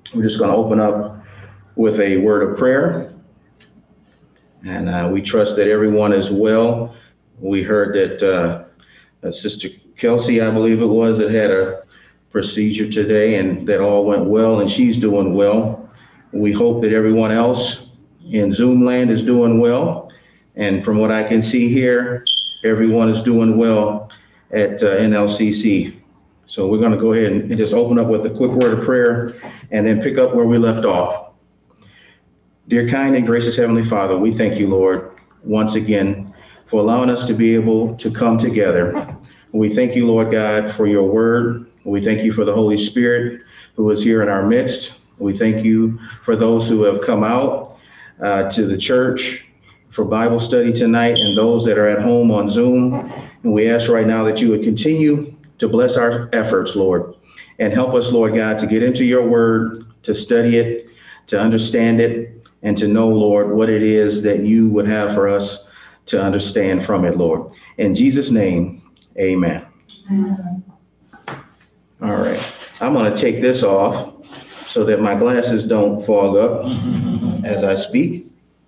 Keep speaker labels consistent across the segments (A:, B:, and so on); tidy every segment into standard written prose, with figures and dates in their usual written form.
A: We're just going to open up with a word of prayer. And we trust that everyone is well. We heard that Sister Kelsey, I believe it was, that had a procedure today and that all went well and she's doing well. We hope that everyone else in Zoom land is doing well. And from what I can see here, everyone is doing well at NLCC. So we're going to go ahead and just open up with a quick word of prayer and then pick up where we left off. Dear kind and gracious Heavenly Father, we thank you, Lord, once again for allowing us to be able to come together. We thank you, Lord God, for your word. We thank you for the Holy Spirit who is here in our midst. We thank you for those who have come out to the church for Bible study tonight and those that are at home on Zoom. And we ask right now that you would continue to bless our efforts, Lord, and help us, Lord God, to get into your word, to study it, to understand it, and to know, Lord, what it is that you would have for us to understand from it, Lord. In Jesus' name, amen.
B: Amen.
A: All right. I'm going to take this off so that my glasses don't fog up as I speak.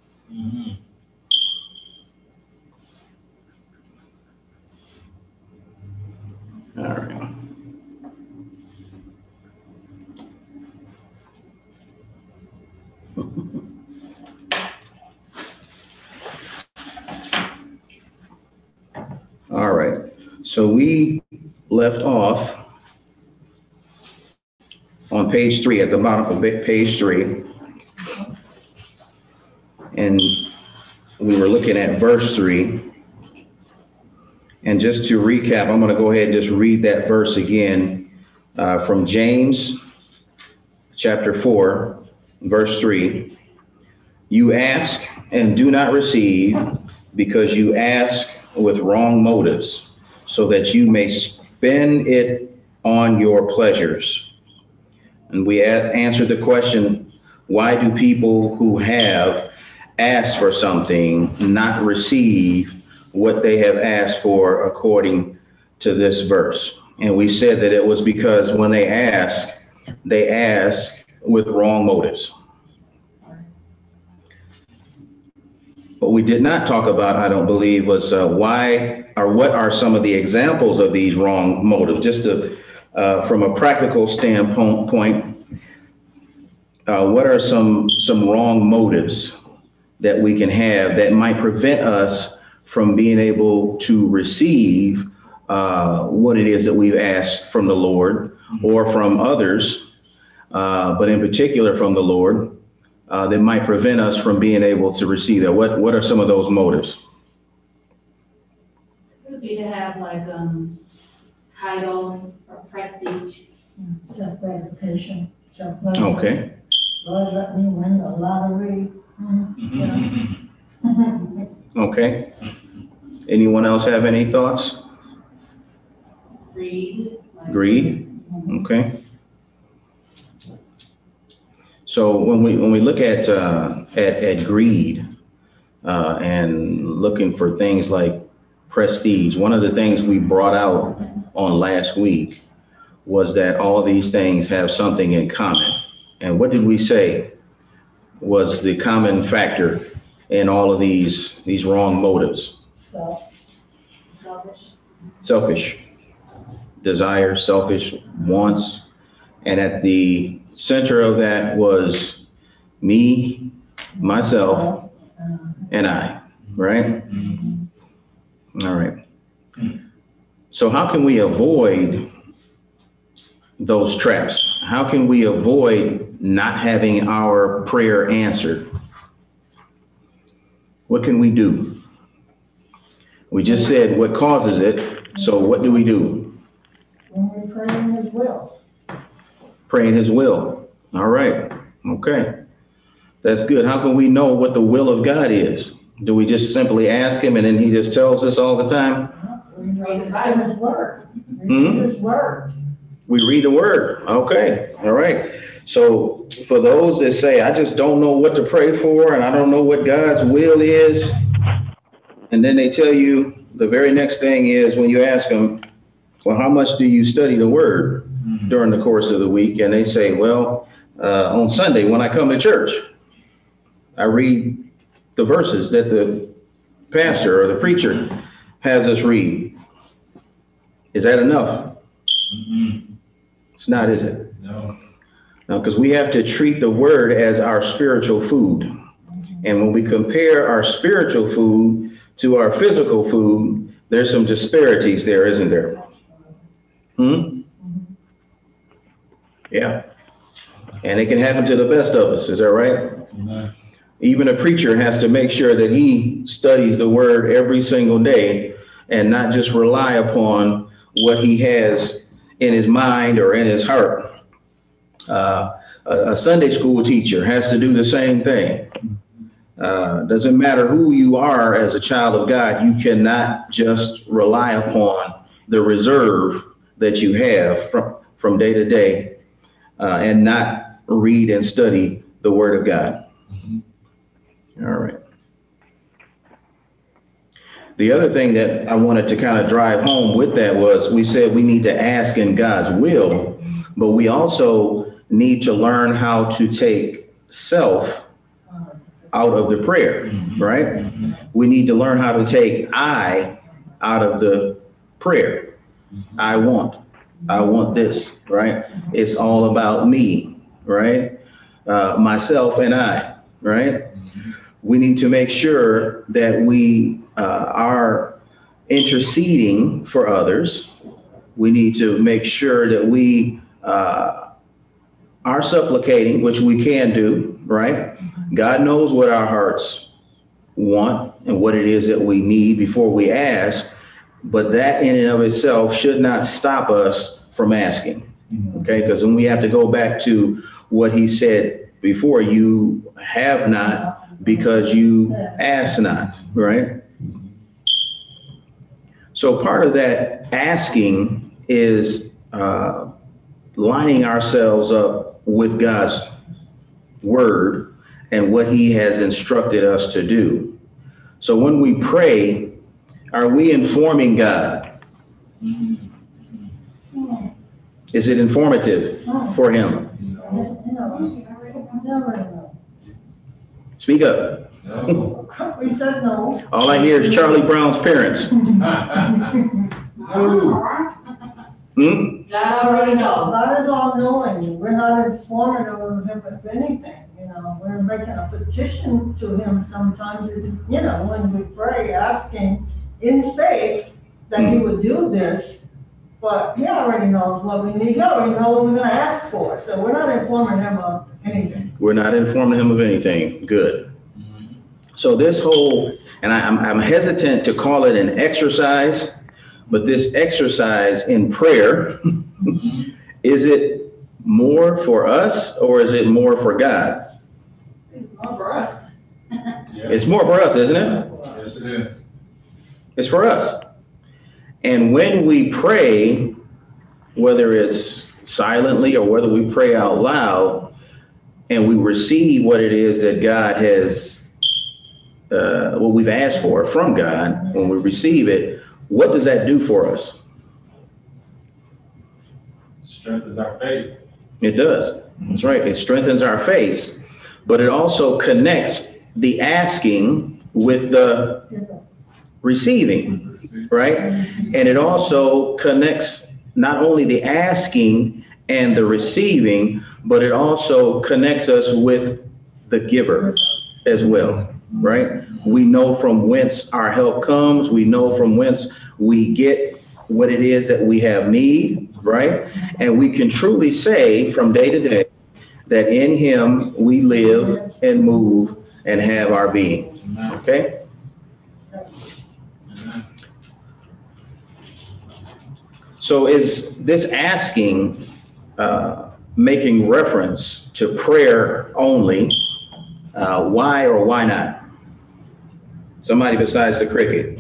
A: All right. All right. So we left off on page 3, at the bottom of page 3. And we were looking at verse 3. And just to recap, I'm going to go ahead and just read that verse again from James chapter 4, verse 3. You ask and do not receive because you ask with wrong motives, so that you may spend it on your pleasures. And we answered the question, why do people who have asked for something not receive what they have asked for according to this verse? And we said that it was because when they ask with wrong motives. What we did not talk about, I don't believe, was why or what are some of the examples of these wrong motives, just to, from a practical standpoint, what are some wrong motives that we can have that might prevent us from being able to receive what it is that we've asked from the Lord or from others, but in particular from the Lord, that might prevent us from being able to receive that? What are some of those motives?
B: It would be to have like titles or prestige.
C: Self-gratification,
A: Okay.
C: Lord, let me win the lottery.
A: Okay. Anyone else have any thoughts?
B: Greed.
A: Greed. Okay. So when we look at greed and looking for things like prestige, one of the things we brought out on last week was that all these things have something in common. And what did we say was the common factor in all of these wrong motives? Selfish desire, selfish wants. And at the center of that was me, myself, and I, right? All right. So how can we avoid those traps? How can we avoid not having our prayer answered? What can we do? We just said what causes it. So what do we do?
C: When we pray in His will.
A: Pray in His will. All right. Okay. That's good. How can we know what the will of God is? Do we just simply ask Him and then He just tells us all the time?
C: We read His word. His word.
A: We read the word. Okay. All right. So for those that say, I just don't know what to pray for and I don't know what God's will is, and then they tell you the very next thing is when you ask them, well, how much do you study the word during the course of the week? And they say, well, on Sunday when I come to church. I read the verses that the pastor or the preacher has us read. Is that enough? It's not, is it?
D: No.
A: No, because we have to treat the word as our spiritual food. And when we compare our spiritual food to our physical food, there's some disparities there, isn't there? Yeah. And it can happen to the best of us. Is that right?
D: No.
A: Even a preacher has to make sure that he studies the word every single day and not just rely upon what he has in his mind or in his heart. A Sunday school teacher has to do the same thing. Doesn't matter who you are as a child of God, you cannot just rely upon the reserve that you have from day to day and not read and study the Word of God. All right. The other thing that I wanted to kind of drive home with that was we said we need to ask in God's will, but we also need to learn how to take self out of the prayer, right? We need to learn how to take I out of the prayer. I want this, right? It's all about me, right? Myself and I, right? We need to make sure that we are interceding for others. We need to make sure that we are supplicating, which we can do, right? God knows what our hearts want and what it is that we need before we ask, but that in and of itself should not stop us from asking, okay? Because then we have to go back to what he said before, you have not because you ask not, right? So part of that asking is lining ourselves up with God's word and what he has instructed us to do. So when we pray, are we informing God? Is it informative for him? Speak up.
D: No.
C: We said no.
A: All I hear is Charlie Brown's parents.
D: No.
B: God already knows.
C: God is all knowing. We're not informing him of anything, you know. We're making a petition to him sometimes, you know, when we pray, asking in faith that he would do this. But he already knows what we need. He already knows what we're gonna ask for. So we're not informing him of anything.
A: We're not informing him of anything. Good. So this whole, and I'm hesitant to call it an exercise, but this exercise in prayer, is it more for us or is it more for God?
B: It's more for us.
A: It's more for us, isn't it?
D: Yes, it is.
A: It's for us. And when we pray, whether it's silently or whether we pray out loud, and we receive what it is that God has, what we've asked for from God, when we receive it, what does that do for us?
D: Strengthens our faith.
A: It does. That's right. It strengthens our faith, but it also connects the asking with the receiving, right? And it also connects not only the asking and the receiving, but it also connects us with the giver as well, right? We know from whence our help comes. We know from whence we get what it is that we have need, right? And we can truly say from day to day that in him we live and move and have our being, okay? So is this asking making reference to prayer only? Why or why not? Somebody besides the cricket.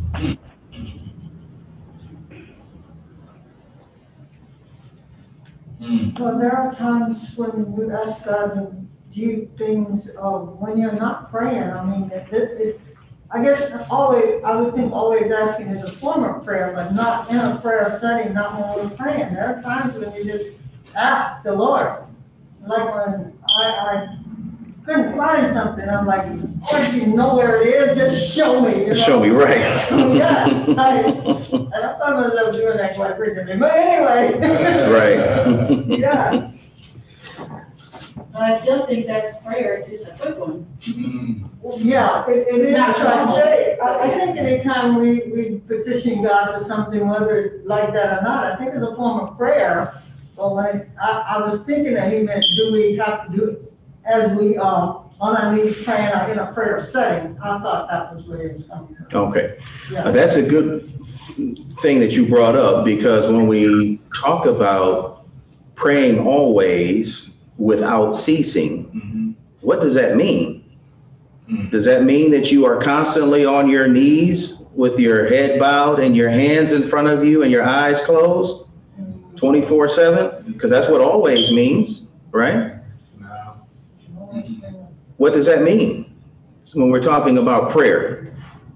C: Well, there are times when you ask God to do things when you're not praying. I mean, I guess I would think always asking is a form of prayer, but not in a prayer setting, not when we're praying. There are times when you just ask the Lord, like when I couldn't find something, I'm like, oh, if you know where it is, just show me, you know?
A: Show me, right.
C: Yeah, and I thought myself doing that quite frequently, but anyway.
A: Right.
C: Yes.
B: But I still think that prayer is just a quick one.
D: Mm.
C: Yeah, it is,
B: Not
C: so I
B: normal.
C: say, I think anytime we petition God for something, whether it's like that or not, I think it's a form of prayer. But when, I was thinking that he meant, do we have to do it as we, on our knees praying or in a prayer setting? I thought that was where it was coming from.
A: Okay.
C: Yeah.
A: That's a good thing that you brought up, because when we talk about praying always without ceasing,
D: Mhm.
A: what does that mean?
D: Mm.
A: Does that mean that you are constantly on your knees with your head bowed and your hands in front of you and your eyes closed 24/7? Because that's what always means, right?
D: No.
A: What does that mean when we're talking about prayer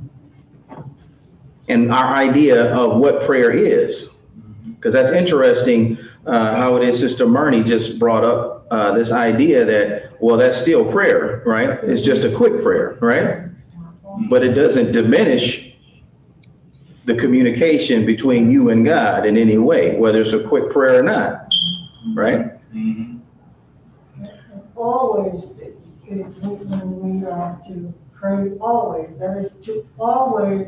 A: and our idea of what prayer is? Because that's interesting, how it is Sister Marnie just brought up this idea that, well, that's still prayer, right? It's just a quick prayer, right? But it doesn't diminish the communication between you and God in any way, whether it's a quick prayer or not, right?
D: Mhm.
C: Always, when we are to pray always, that is to always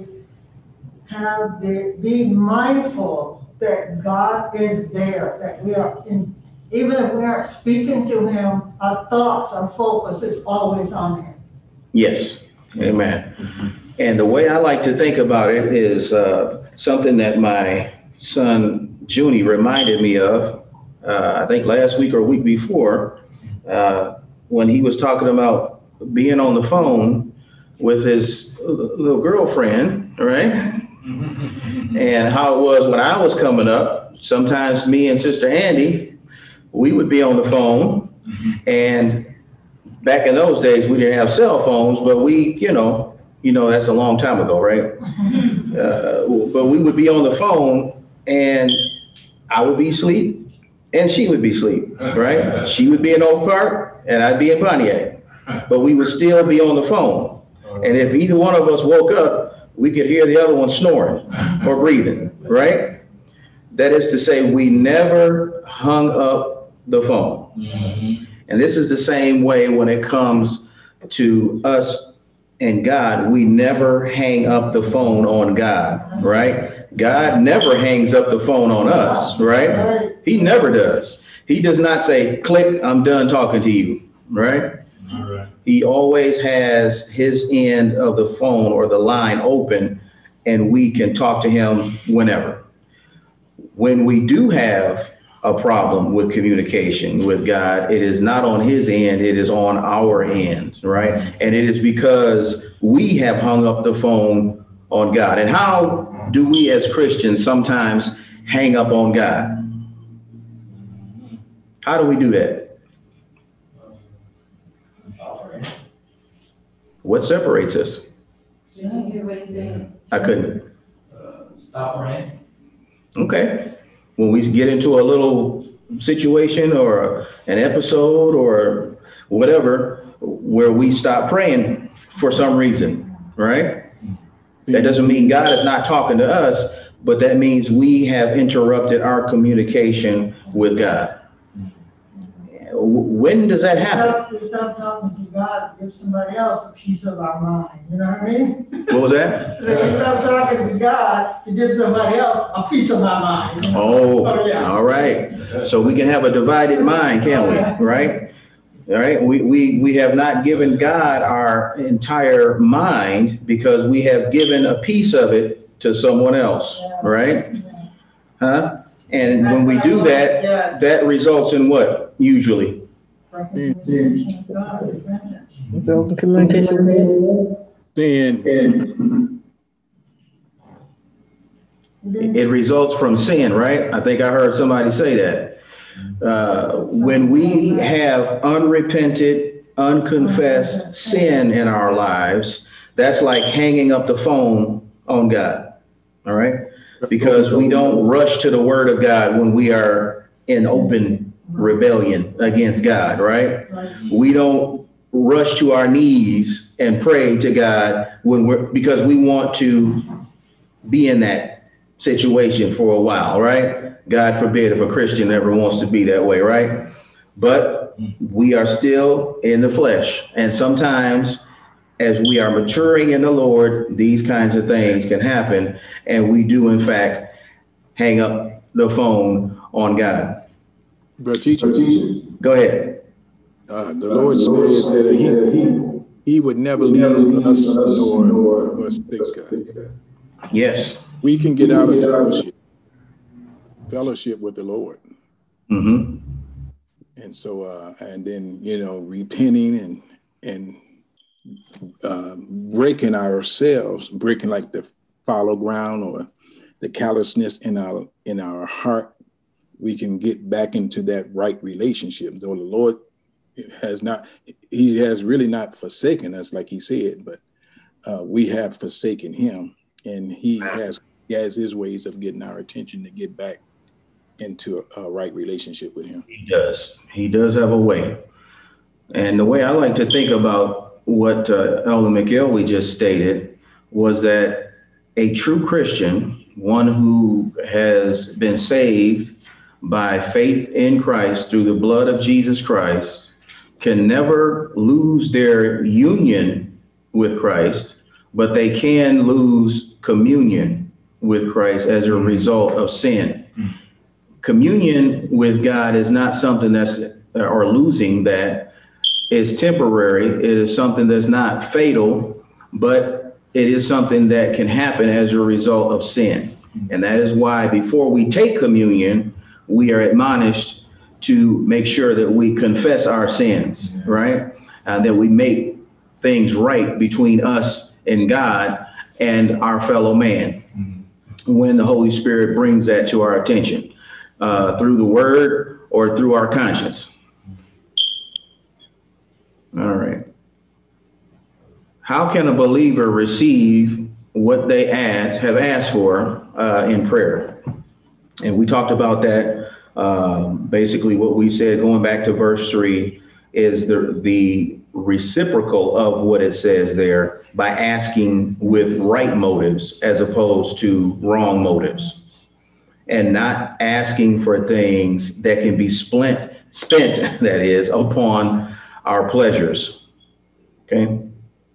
C: be mindful that God is there, that we are in, even if we aren't speaking to him, our thoughts, our focus is always on him.
A: Yes, amen. And the way I like to think about it is something that my son Junie reminded me of, I think last week or week before, when he was talking about being on the phone with his little girlfriend, right? And how it was when I was coming up. Sometimes me and Sister Andy, we would be on the phone, and back in those days, we didn't have cell phones, but we, that's a long time ago, right? But we would be on the phone, and I would be asleep, and she would be asleep, right? She would be in Oak Park, and I'd be in Pontiac, but we would still be on the phone. And if either one of us woke up, we could hear the other one snoring or breathing, right? That is to say, we never hung up the phone.
D: Mhm.
A: And this is the same way when it comes to us and God. We never hang up the phone on God, right? God never hangs up the phone on us, right? He never does. He does not say, click, I'm done talking to you, right?
D: All right.
A: He always has his end of the phone or the line open, and we can talk to him whenever. When we do have a problem with communication with God, it is not on his end, it is on our end, right? And it is because we have hung up the phone on God. And how do we as Christians sometimes hang up on God? How do we do that? What separates us?
B: You don't hear what he's saying.
A: I couldn't.
E: Stop praying.
A: Okay. When we get into a little situation or an episode or whatever, where we stop praying for some reason, right? That doesn't mean God is not talking to us, but that means we have interrupted our communication with God. When does that happen?
C: We stop talking to God, give somebody else a piece of our mind, you know what I mean?
A: What was that?
C: So we stop talking to God to give somebody else a piece of my mind. you know?
A: Oh,
C: yeah.
A: all right. So we can have a divided mind, can't we? Right? All right. We have not given God our entire mind because we have given a piece of it to someone else, right? Huh? And when we do that,
C: Yes.
A: that results in what usually?
C: Communication with God, repentance.
F: Open communication.
G: Sin.
A: It results from sin, right? I think I heard somebody say that. When we have unrepented, unconfessed sin in our lives, that's like hanging up the phone on God, all right? Because we don't rush to the word of God when we are in open rebellion against God, right?
C: Right.
A: We don't rush to our knees and pray to God because we want to be in that situation for a while, right? God forbid if a Christian ever wants to be that way, right? But we are still in the flesh. And sometimes as we are maturing in the Lord, these kinds of things can happen. And we do, in fact, hang up the phone on God.
G: But teacher,
A: Go ahead.
G: the Lord said that he would never leave us nor forsake us.
A: Yes.
G: We can get out of fellowship with the Lord.
A: Mm-hmm.
G: And so, and then, repenting and breaking ourselves, breaking like the fallow ground or the callousness in our heart, we can get back into that right relationship. Though the Lord he has really not forsaken us, like he said, but we have forsaken him, and he has his ways of getting our attention to get back into a right relationship with him.
A: He does have a way. And the way I like to think about what Elder McElwee just stated was that a true Christian, one who has been saved by faith in Christ through the blood of Jesus Christ, can never lose their union with Christ, but they can lose communion with Christ as a result of sin. Communion with God is not something or losing that is temporary. It is something that's not fatal, but it is something that can happen as a result of sin. And that is why before we take communion, we are admonished to make sure that we confess our sins, right? That we make things right between us and God and our fellow man when the Holy Spirit brings that to our attention through the word or through our conscience. All right. How can a believer receive what they have asked for in prayer? And we talked about that. Basically what we said, going back to verse 3, is the reciprocal of what it says there by asking with right motives as opposed to wrong motives, and not asking for things that can be spent, that is, upon our pleasures. Okay.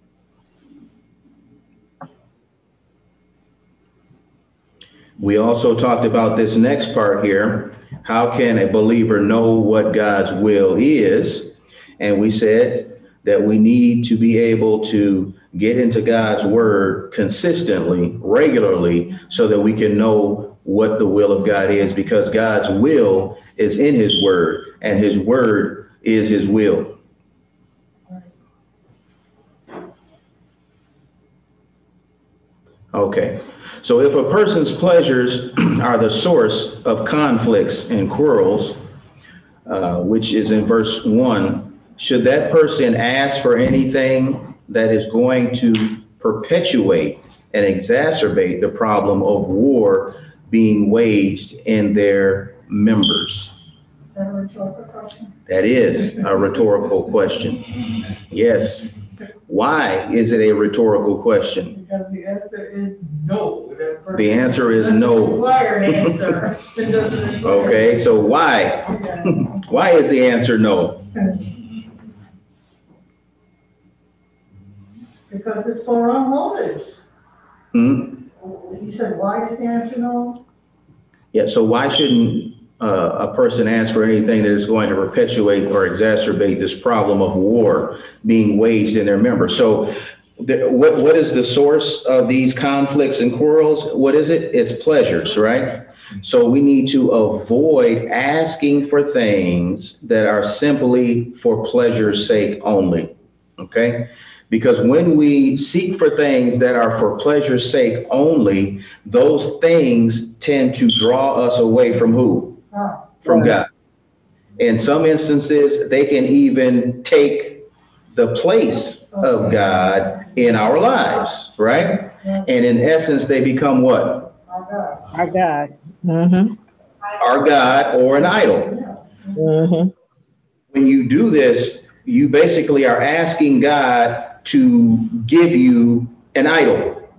A: We also talked about this next part here. How can a believer know what God's will is? And we said that we need to be able to get into God's word consistently, regularly, so that we can know what the will of God is, because God's will is in his word, and his word is his will. Okay, so if a person's pleasures are the source of conflicts and quarrels, which is in verse 1, should that person ask for anything that is going to perpetuate and exacerbate the problem of war being waged in their members?
C: Is that a rhetorical question?
A: That is a rhetorical question. Yes. Why is it a rhetorical question?
C: Because the answer is no.
A: The answer is no.
C: Required answer.
A: Okay, so why?
C: Yeah.
A: Why is the answer no?
C: Because it's for wrong motives.
A: Hmm?
C: You said, why is the answer no?
A: Yeah, so why shouldn't a person ask for anything that is going to perpetuate or exacerbate this problem of war being waged in their members? So what is the source of these conflicts and quarrels? What is it? It's pleasures, right? So we need to avoid asking for things that are simply for pleasure's sake only, okay? Because when we seek for things that are for pleasure's sake only, those things tend to draw us away from who? From God. In some instances, they can even take the place of God in our lives, right? And in essence, they become what?
C: Our God.
F: Our God. Mm-hmm.
A: Our God or an idol.
F: Mm-hmm.
A: When you do this, you basically are asking God to give you an idol,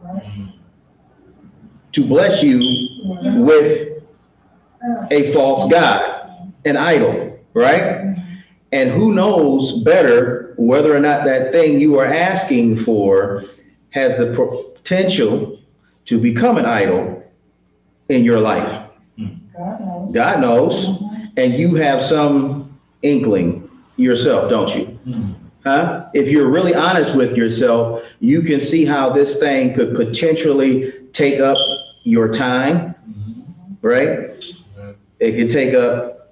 A: to bless you with a false God, an idol, right? And who knows better whether or not that thing you are asking for has the potential to become an idol in your life. God knows, and you have some inkling yourself, don't you? Huh? If you're really honest with yourself, you can see how this thing could potentially take up your time, right? It could take up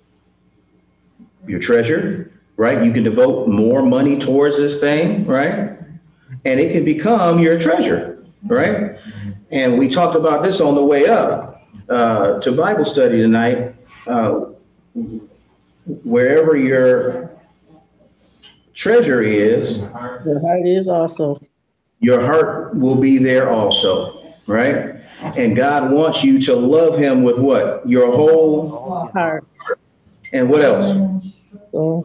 A: your treasure, right? You can devote more money towards this thing, right? And it can become your treasure, right? And we talked about this on the way up to Bible study tonight. Wherever your treasure is,
F: The heart is also.
A: your heart will be there also, right? And God wants you to love him with what? Your whole
F: Heart.
A: and what else?
F: So,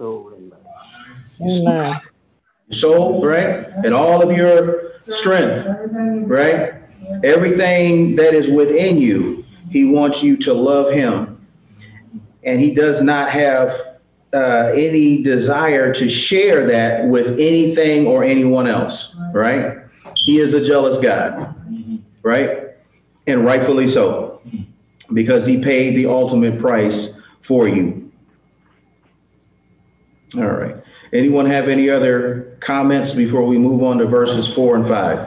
F: and mind.
A: Soul, right? And all of your strength, right? Everything that is within you, he wants you to love him. And he does not have any desire to share that with anything or anyone else, right? He is a jealous God, right? And rightfully so, because he paid the ultimate price for you. All right. Anyone have any other comments before we move on to verses 4 and 5?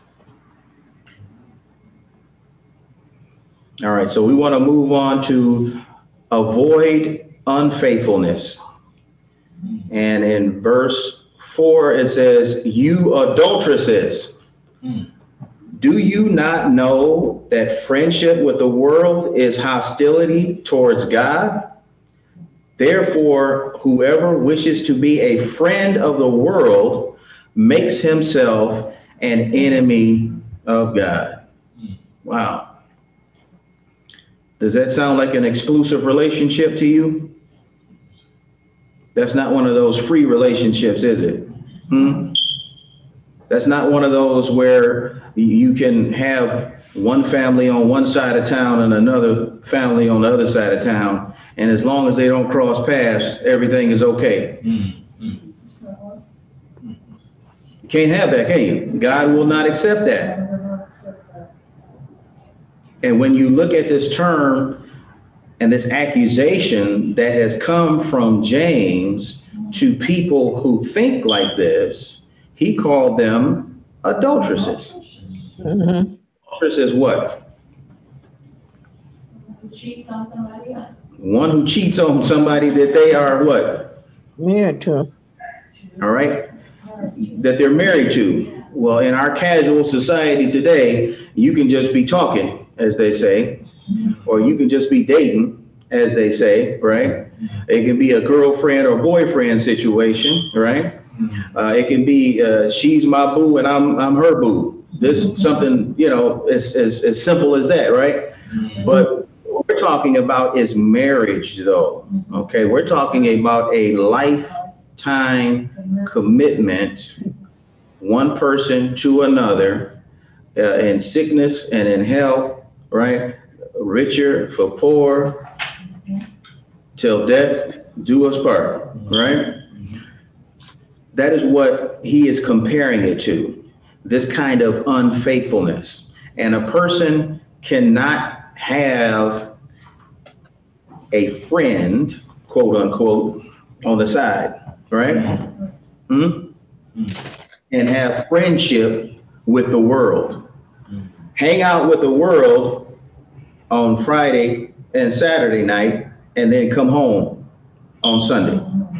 A: All right. So we want to move on to avoid unfaithfulness. And in verse 4, it says, you adulteresses, do you not know that friendship with the world is hostility towards God? Therefore, whoever wishes to be a friend of the world makes himself an enemy of God. Wow. Does that sound like an exclusive relationship to you? That's not one of those free relationships, is it? That's not one of those where you can have one family on one side of town and another family on the other side of town. And as long as they don't cross paths, everything is okay. You can't have that, can you? God will not accept that. And when you look at this term and this accusation that has come from James to people who think like this, he called them adulteresses.
F: Mm-hmm.
A: Adulteress is what?
B: Cheats on somebody else.
A: One who cheats on somebody that they are what?
F: Married to.
A: All right? That they're married to. Well, in our casual society today, you can just be talking, as they say, or you can just be dating, as they say, right? It can be a girlfriend or boyfriend situation, right? It can be she's my boo and I'm her boo. This something, you know, as simple as that, right? But what we're talking about is marriage, though. Okay, we're talking about a lifetime commitment, one person to another, in sickness and in health, right? Richer for poor, till death do us part, right? That is what he is comparing it to, this kind of unfaithfulness. And a person cannot have a friend, quote unquote, on the side, right? And have friendship with the world. Hang out with the world on Friday and Saturday night, and then come home on Sunday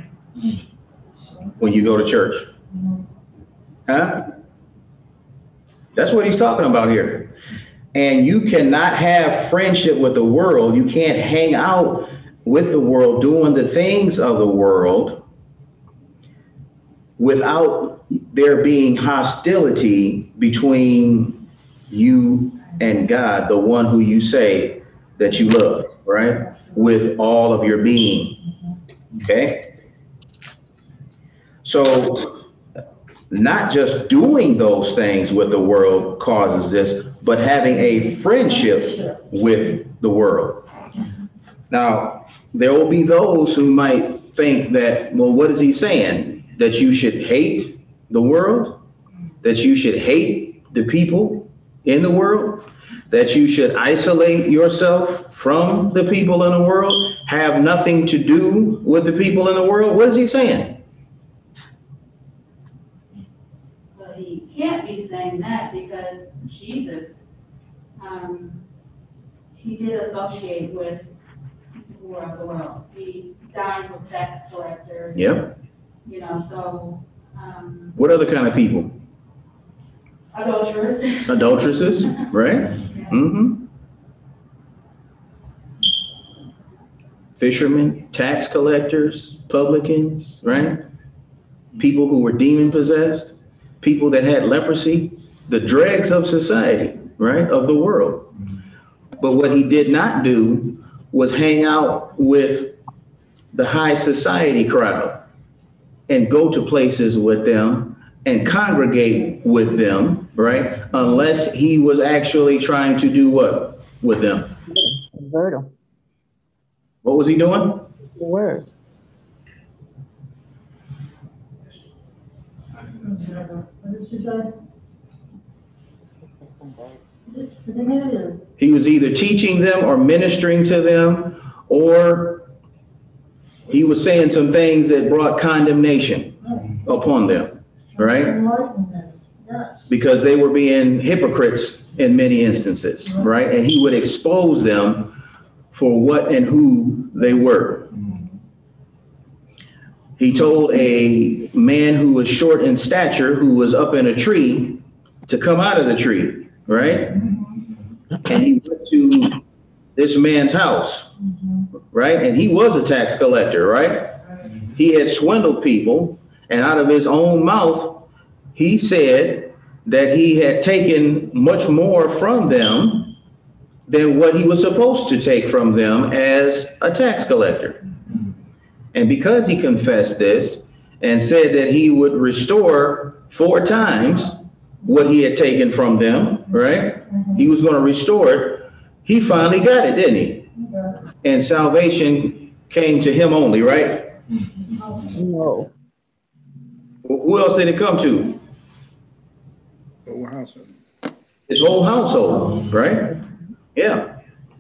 A: when you go to church. Huh? That's what he's talking about here. And you cannot have friendship with the world. You can't hang out with the world doing the things of the world without there being hostility between you and God, the one who you say that you love, right? with all of your being. Okay? So not just doing those things with the world causes this, but having a friendship with the world. Now, there will be those who might think that, well, what is he saying? That you should hate the world? That you should hate the people in the world? That you should isolate yourself from the people in the world? Have nothing to do with the people in the world? What is he saying?
B: But he can't be saying that because Jesus, he did associate with people of the world. He dined with tax collectors.
A: Yep.
B: You know, so,
A: What other kind of people?
B: adulterers.
A: Adulteresses, right? Mm-hmm. Fishermen, tax collectors, publicans, right? People who were demon possessed, people that had leprosy, the dregs of society, right? Of the world. But what he did not do was hang out with the high society crowd and go to places with them and congregate with them, right? Unless he was actually trying to do what with them?
F: Convert them.
A: What was he doing?
F: The word.
C: What did she say? Didn't hear you.
A: He was either teaching them or ministering to them, or he was saying some things that brought condemnation upon them, right?
C: Enlightenment, yes.
A: Because they were being hypocrites in many instances, right? And he would expose them for what and who they were. He told a man who was short in stature, who was up in a tree, to come out of the tree, right? And he went to this man's house, right? And he was a tax collector, right? He had swindled people, and out of his own mouth, he said that he had taken much more from them than what he was supposed to take from them as a tax collector. And because he confessed this and said that he would restore 4 times what he had taken from them, right? He was going to restore it. He finally got it, didn't he? And salvation came to him only, right?
F: No.
A: Who else did it come to?
G: Oh, wow.
A: His whole household, right? Yeah.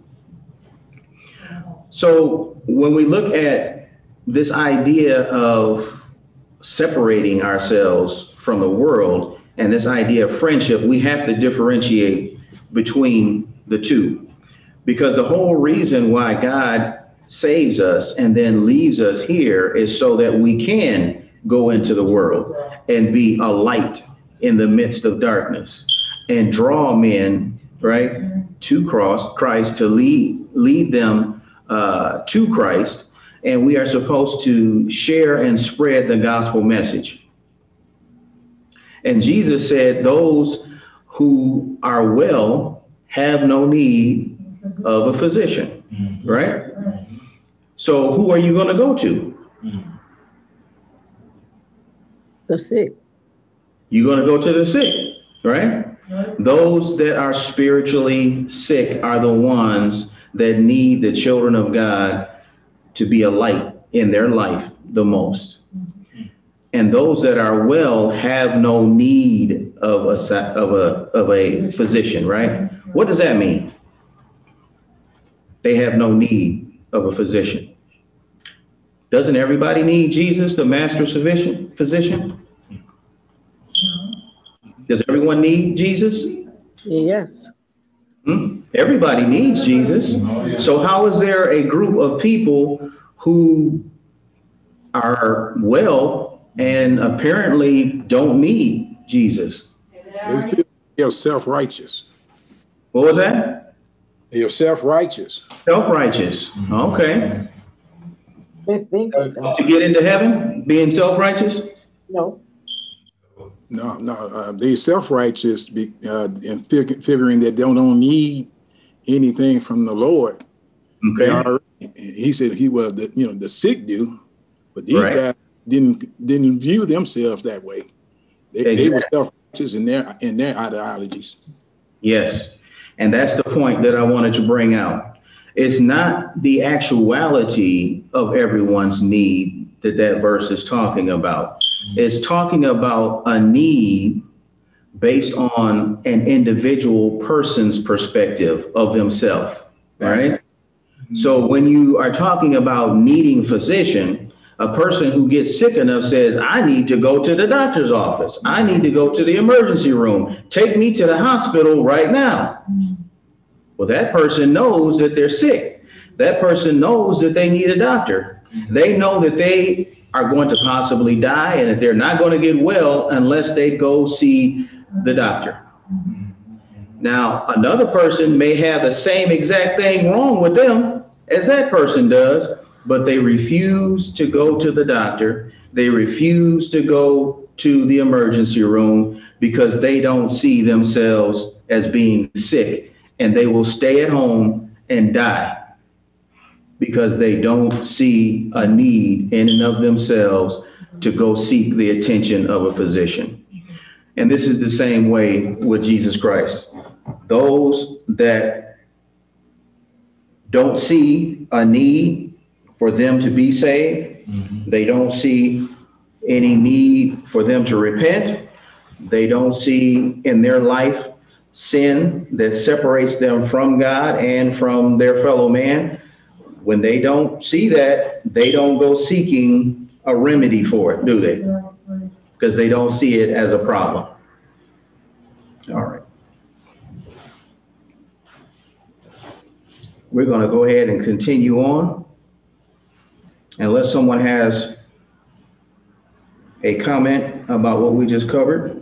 A: So when we look at this idea of separating ourselves from the world and this idea of friendship, we have to differentiate between the two. Because the whole reason why God saves us and then leaves us here is so that we can go into the world and be a light in the midst of darkness and draw men, right, to Christ, to lead them to Christ. And we are supposed to share and spread the gospel message. And Jesus said, those who are well have no need of a physician, right? So who are you going to go to?
F: The sick.
A: You're going to go to the sick, right? Those that are spiritually sick are the ones that need the children of God to be a light in their life the most. And those that are well have no need of a physician, right? What does that mean? They have no need of a physician. Doesn't everybody need Jesus, the master physician? Does everyone need Jesus?
F: Yes.
A: Everybody needs Jesus. So how is there a group of people who are well and apparently don't need Jesus?
G: They feel they're self-righteous.
A: What was that?
G: They are self-righteous.
A: Self-righteous. Okay.
F: They think they don't.
A: To get into heaven, being self-righteous?
F: No.
G: No, they self-righteous and figuring that they don't need anything from the Lord. They
A: Okay.
G: already he said he was the sick do, but these
A: Right.
G: guys didn't view themselves that way. They were self-righteous in their ideologies.
A: Yes. And that's the point that I wanted to bring out. It's not the actuality of everyone's need that verse is talking about. It's talking about a need based on an individual person's perspective of themselves, right? So when you are talking about needing physician, a person who gets sick enough says, I need to go to the doctor's office. I need to go to the emergency room. Take me to the hospital right now. Well, that person knows that they're sick. That person knows that they need a doctor. They know that they are going to possibly die and that they're not going to get well unless they go see the doctor. Now, another person may have the same exact thing wrong with them as that person does, but they refuse to go to the doctor. They refuse to go to the emergency room because they don't see themselves as being sick, and they will stay at home and die because they don't see a need in and of themselves to go seek the attention of a physician. And this is the same way with Jesus Christ. Those that don't see a need for them to be saved, they don't see any need for them to repent, they don't see in their life sin that separates them from God and from their fellow man. When they don't see that, they don't go seeking a remedy for it, do they? Because they don't see it as a problem. All right. We're going to go ahead and continue on. Unless someone has a comment about what we just covered.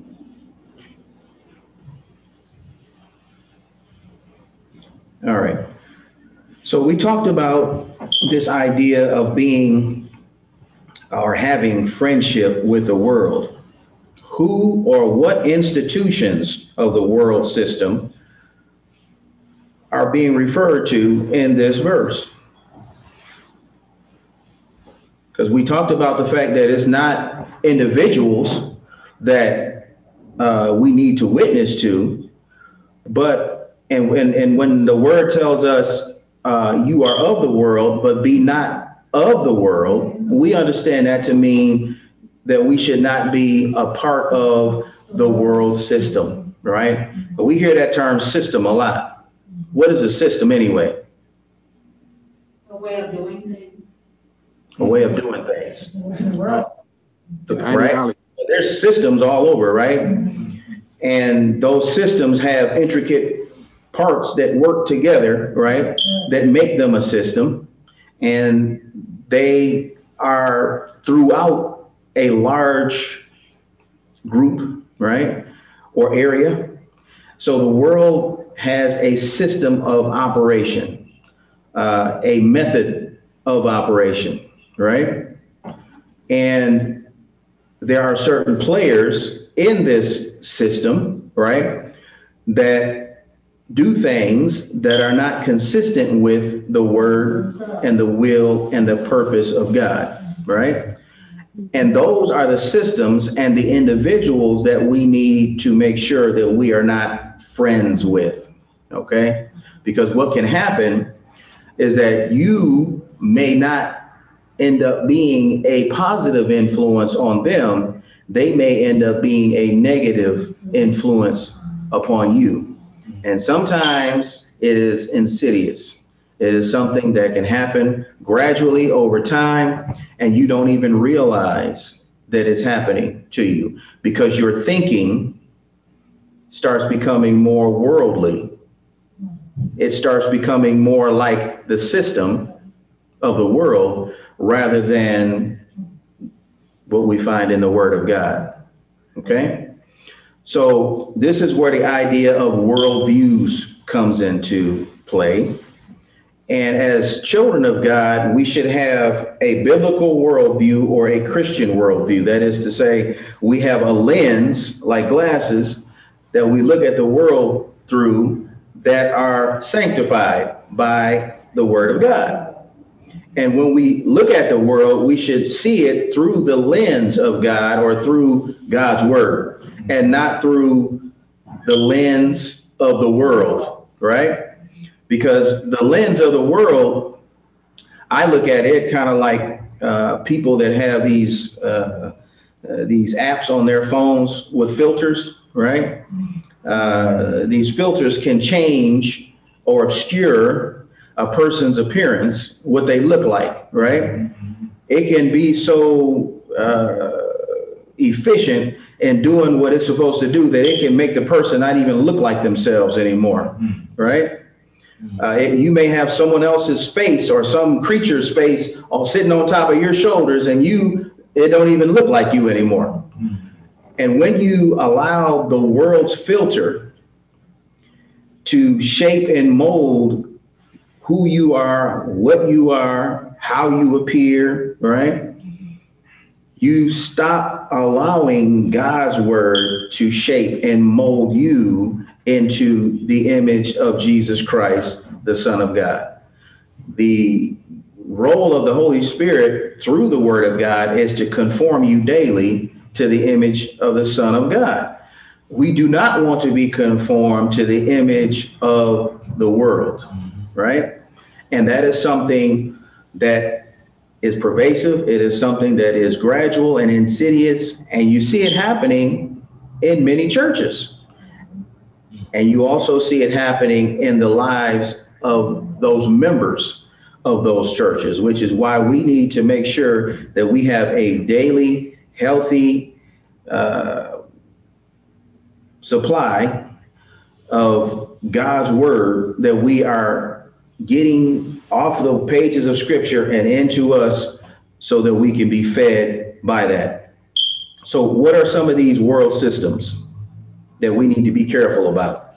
A: All right. So we talked about this idea of being or having friendship with the world. Who or what institutions of the world system are being referred to in this verse? Because we talked about the fact that it's not individuals that we need to witness to, but and when the word tells us you are of the world, but be not of the world, we understand that to mean that we should not be a part of the world system, right? But we hear that term system a lot. What is a system anyway?
B: A way of doing things.
A: A way of doing things,
G: The
A: right?
G: ideology.
A: There's systems all over, right? And those systems have intricate parts that work together, right? That make them a system. And they are throughout a large group, right? Or area. So the world has a system of operation, a method of operation, right? And there are certain players in this system, right, that do things that are not consistent with the word and the will and the purpose of God, right? And those are the systems and the individuals that we need to make sure that we are not friends with, okay? Because what can happen is that you may not end up being a positive influence on them. They may end up being a negative influence upon you. And sometimes it is insidious. It is something that can happen gradually over time, and you don't even realize that it's happening to you because your thinking starts becoming more worldly. It starts becoming more like the system of the world rather than what we find in the Word of God. Okay? So this is where the idea of worldviews comes into play. And as children of God, we should have a biblical worldview or a Christian worldview. That is to say, we have a lens, like glasses, that we look at the world through that are sanctified by the Word of God. And when we look at the world, we should see it through the lens of God or through God's word, and not through the lens of the world, right? Because the lens of the world, I look at it kind of like people that have these apps on their phones with filters, right? These filters can change or obscure a person's appearance, what they look like, right? It can be so efficient in doing what it's supposed to do that it can make the person not even look like themselves anymore, right? You may have someone else's face or some creature's face all sitting on top of your shoulders, and it don't even look like you anymore. And when you allow the world's filter to shape and mold who you are, what you are, how you appear, right? You stop allowing God's word to shape and mold you into the image of Jesus Christ, the Son of God. The role of the Holy Spirit through the word of God is to conform you daily to the image of the Son of God. We do not want to be conformed to the image of the world, right? And that is something that is pervasive. It is something that is gradual and insidious, and you see it happening in many churches. And you also see it happening in the lives of those members of those churches, which is why we need to make sure that we have a daily, healthy supply of God's word that we are getting off the pages of scripture and into us so that we can be fed by that. So what are some of these world systems that we need to be careful about?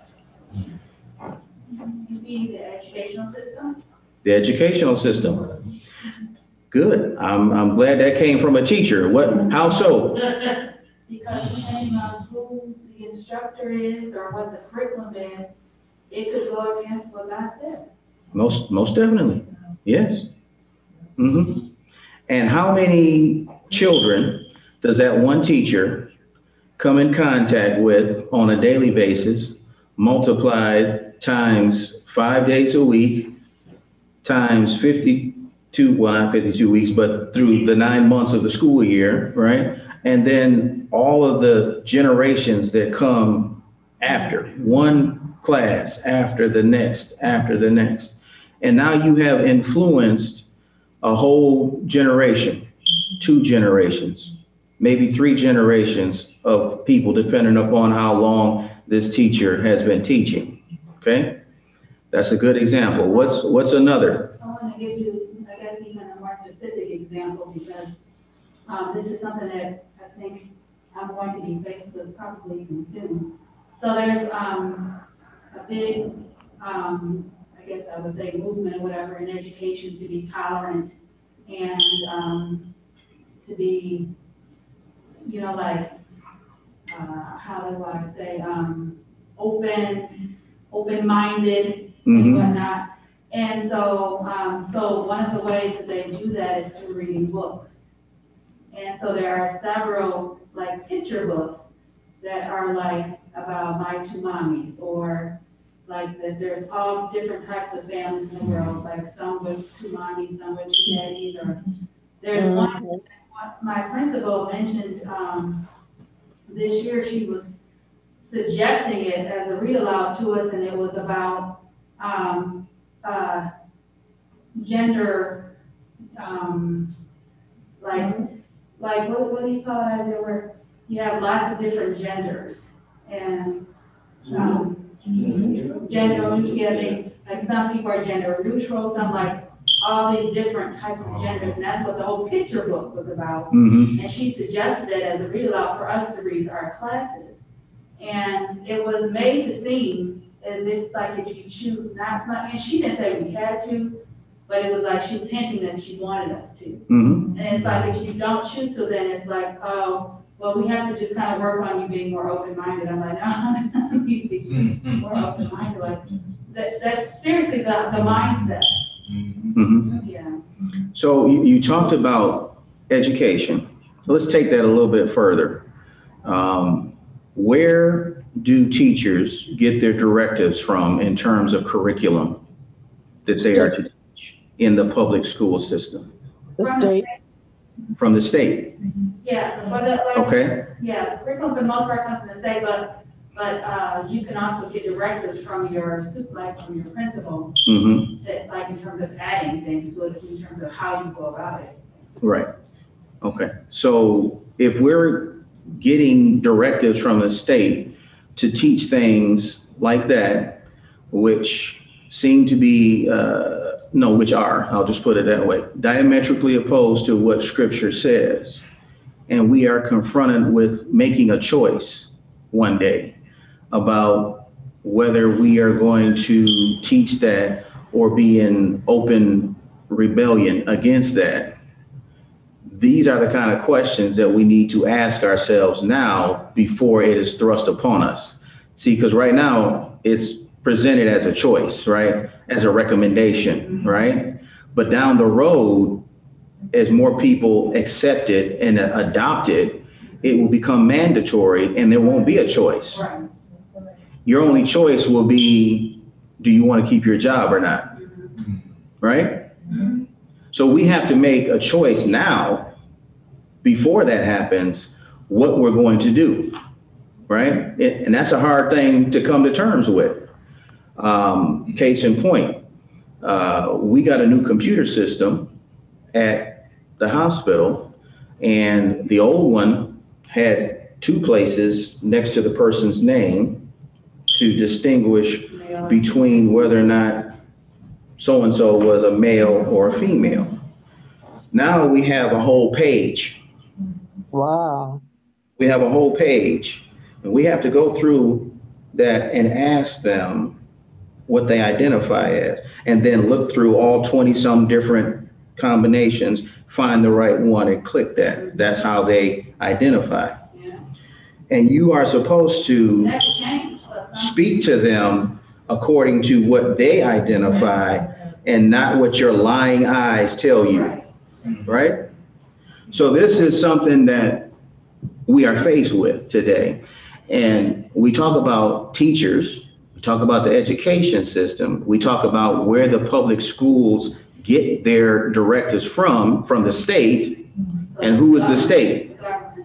B: You mean the educational system?
A: The educational system. Good. I'm glad that came from a teacher. How so?
B: Because depending on who the instructor is or what the curriculum is, it could go against what God says.
A: Most definitely. Yes. Mm-hmm. And how many children does that one teacher come in contact with on a daily basis, multiplied times 5 days a week, times 52, well, not 52 weeks, but through the 9 months of the school year, right? And then all of the generations that come after, one class after the next, after the next. And now you have influenced a whole generation, 2 generations, maybe 3 generations of people, depending upon how long this teacher has been teaching. Okay, that's a good example. What's another?
B: I want to give you, I guess, even a more specific example, because this is something that I think I'm going to be faced with probably even soon. So there's a big, I guess I would say, movement or whatever in education to be tolerant and to be, like, how do I say, open-minded and whatnot. And so, so one of the ways that they do that is through reading books. And so there are several, like, picture books that are like about my 2 mommies, or like that there's all different types of families in the world, like some with 2 mommies, some with 2 daddies, or there's one, my principal mentioned this year, she was suggesting it as a read aloud to us, and it was about gender, like what do you call it, Isaiah, where you have lots of different genders, and gender, like some people are gender neutral, some like all these different types of genders, and that's what the whole picture book was about. And she suggested it as a read aloud for us to read to our classes. And it was made to seem as if, like, if you choose not, and she didn't say we had to, but it was like she was hinting that she wanted us to. And it's like, if you don't choose to, then it's like, oh, well, we have to just kind of work on you being more open-minded. I'm like, no, you need to be more open-minded. Like, that's seriously the mindset. Yeah.
A: So you talked about education. Let's take that a little bit further. Where do teachers get their directives from in terms of curriculum that they are to teach in the public school system?
F: The state.
A: From the state?
B: Yeah, for the, like,
A: Okay.
B: yeah, the curriculum for the most part comes from the state, but you can also get directives from your from your principal,
A: Mm-hmm.
B: like in terms of adding things to it, in terms of how you go about it.
A: Right. Okay. So if we're getting directives from the state to teach things like that, which seem to be, which are, I'll just put it that way, diametrically opposed to what scripture says, and we are confronted with making a choice one day about whether we are going to teach that or be in open rebellion against that. These are the kind of questions that we need to ask ourselves now before it is thrust upon us. See, because right now it's presented as a choice, right? As a recommendation, right? But down the road, as more people accept it and adopt it, it will become mandatory and there won't be a choice.
B: Right.
A: Your only choice will be, do you want to keep your job or not? Right? So we have to make a choice now before that happens, what we're going to do, right? And that's a hard thing to come to terms with. Case in point, we got a new computer system at the hospital, and the old one had two places next to the person's name to distinguish between whether or not so-and-so was a male or a female. Now we have a whole page.
F: Wow.
A: We have a whole page, and we have to go through that and ask them what they identify as, and then look through all 20-some different combinations, find the right one and click that. That's how they identify.
B: Yeah.
A: And you are supposed to
B: That could change.
A: speak to them according to what they identify and not what your lying eyes tell you, right? So this is something that we are faced with today. And we talk about teachers, we talk about the education system, we talk about where the public schools get their directives from the state. And who is the state?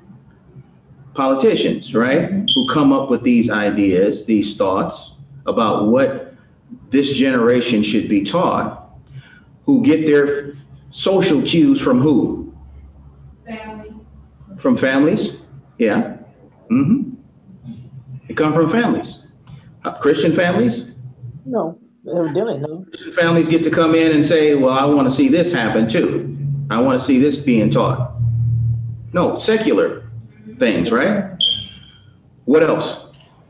A: Politicians, right? Who come up with these ideas, these thoughts about what this generation should be taught, who get their social cues from who?
B: Family.
A: From families? Yeah. Mm-hmm. They come from families. Christian families?
F: No, evidently no.
A: Christian families get to come in and say, well, I want to see this happen too. I want to see this being taught. No, secular things, right? What else?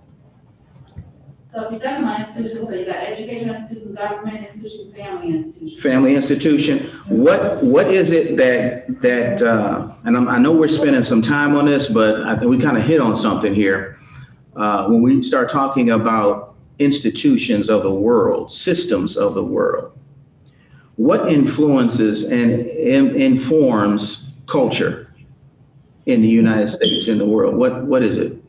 B: So if you're talking about institutions, so you got education institutions, government institutions, family institutions.
A: Family institution. What is it that and I know we're spending some time on this, but I think we kind of hit on something here. When we start talking about institutions of the world, systems of the world, what influences and informs culture in the United States, in the world? What is it?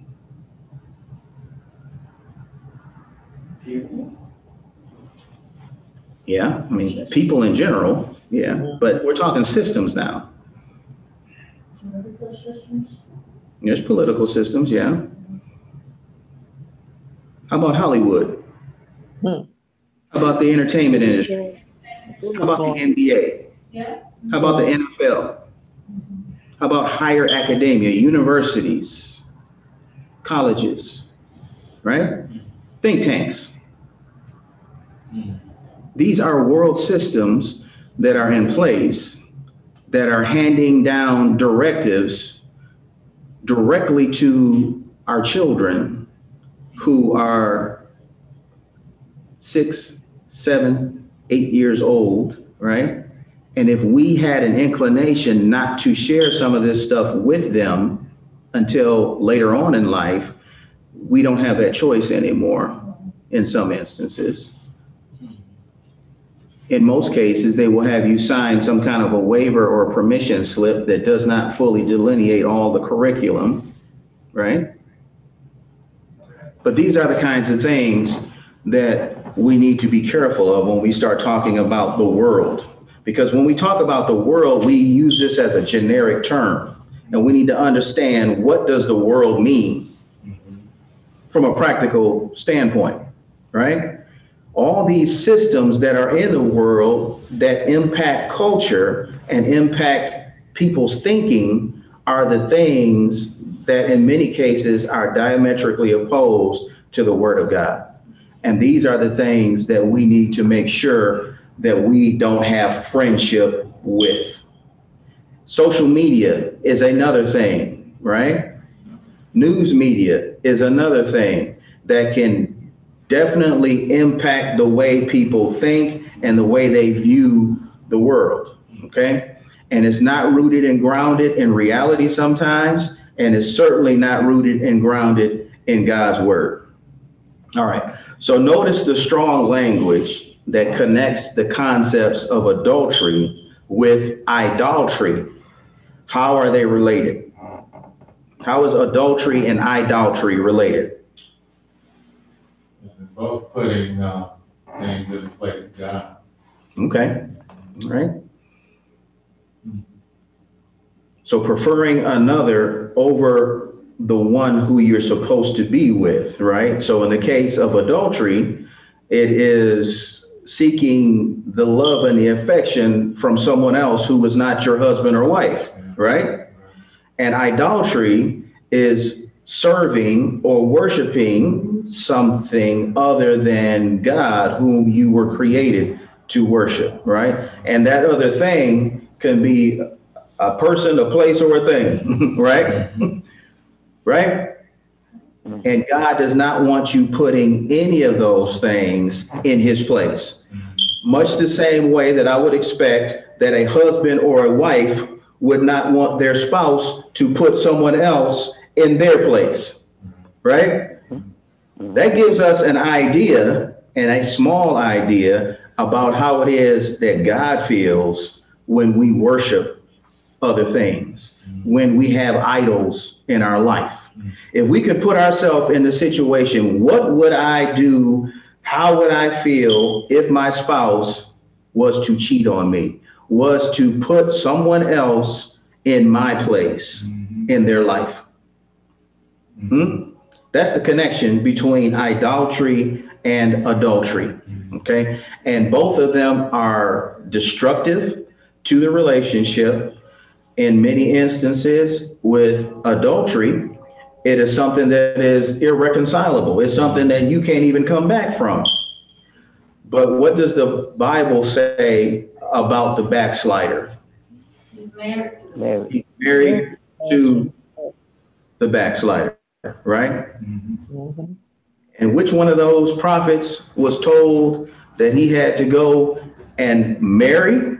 E: People.
A: Yeah, I mean, people in general, yeah, but we're talking systems now.
C: Political systems.
A: There's political systems, yeah. How about Hollywood? How about the entertainment industry? How about the NBA?
B: Yeah.
A: How about the NFL? How about higher academia, universities, colleges, right? Think tanks. These are world systems that are in place that are handing down directives directly to our children who are 6, 7, 8 years old, right? And if we had an inclination not to share some of this stuff with them until later on in life, we don't have that choice anymore in some instances. in most cases, they will have you sign some kind of a waiver or permission slip that does not fully delineate all the curriculum, right? But these are the kinds of things that we need to be careful of when we start talking about the world. Because when we talk about the world, we use this as a generic term, and we need to understand, what does the world mean from a practical standpoint, right? All these systems that are in the world that impact culture and impact people's thinking are the things that in many cases are diametrically opposed to the Word of God. And these are the things that we need to make sure that we don't have friendship with. Social media is another thing, right? News media is another thing that can definitely impact the way people think and the way they view the world, okay? And it's not rooted and grounded in reality sometimes, and it's certainly not rooted and grounded in God's word. All right, so notice the strong language that connects the concepts of adultery with idolatry. How are they related? How is adultery and idolatry related?
D: They're both putting things in the place of God.
A: Okay, all right. So preferring another over the one who you're supposed to be with, right? So in the case of adultery, it is seeking the love and the affection from someone else who was not your husband or wife, right? And idolatry is serving or worshiping something other than God, whom you were created to worship, right? And that other thing can be a person, a place, or a thing, right? Right? And God does not want you putting any of those things in his place. Much the same way that I would expect that a husband or a wife would not want their spouse to put someone else in their place, right? That gives us an idea, and a small idea, about how it is that God feels when we worship other things, when we have idols in our life. If we could put ourselves in the situation, what would I do? How would I feel if my spouse was to cheat on me, was to put someone else in my place in their life? That's the connection between idolatry and adultery, okay? And both of them are destructive to the relationship. In many instances with adultery, it is something that is irreconcilable. It's something that you can't even come back from. But what does the Bible say about the backslider?
B: He's married to the
A: He's married to the backslider, right?
F: Mhm.
A: And which one of those prophets was told that he had to go and marry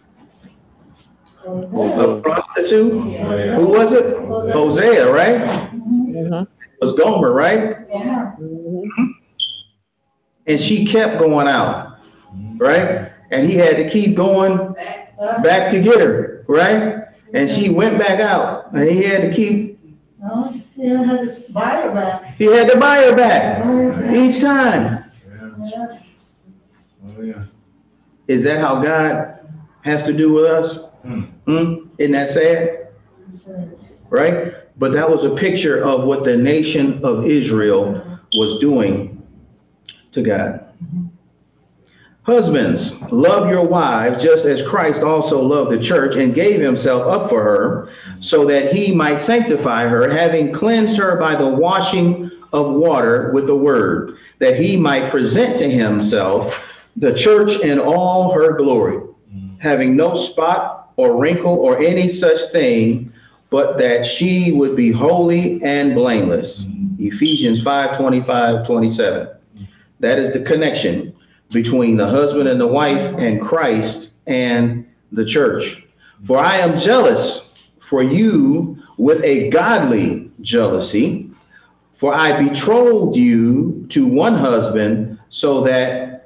A: a prostitute? Who was it? Hosea, right?
F: Mhm.
A: It was Gomer, right?
B: Yeah.
F: Mhm.
A: And she kept going out, right? And he had to keep going back to get her, right? And she went back out, and he had to keep,
C: No, you had to buy it back.
A: he had to buy her back each time.
C: Yeah.
D: Oh, yeah.
A: Is that how God has to do with us? Isn't that sad? Right? But that was a picture of what the nation of Israel was doing to God. Husbands, love your wives just as Christ also loved the church and gave himself up for her, so that he might sanctify her, having cleansed her by the washing of water with the word, that he might present to himself the church in all her glory, having no spot or wrinkle or any such thing, but that she would be holy and blameless. Ephesians 5:25-27. That is the connection between the husband and the wife and Christ and the church. For I am jealous for you with a godly jealousy, for I betrothed you to one husband, so that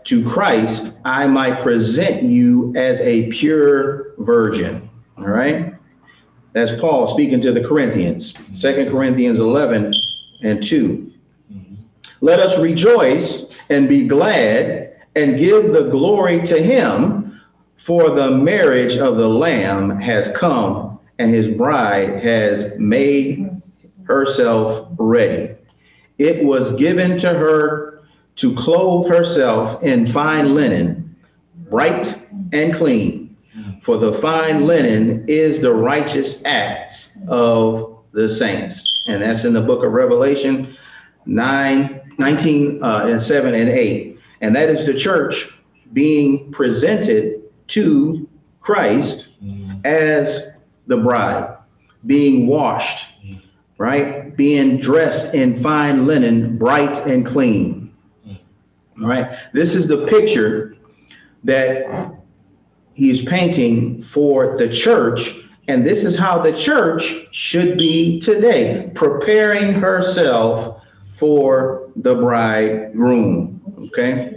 A: to Christ, I might present you as a pure virgin. All right. That's Paul speaking to the Corinthians, 2 Corinthians 11:2. Let us rejoice and be glad and give the glory to him, for the marriage of the Lamb has come, and his bride has made herself ready. It was given to her to clothe herself in fine linen, bright and clean. For the fine linen is the righteous acts of the saints. And that's in the book of Revelation 19, 7 and 8. And that is the church being presented to Christ as the bride, being washed, right? Being dressed in fine linen, bright and clean. All right. This is the picture that he's painting for the church. And this is how the church should be today, preparing herself for the bridegroom. Okay.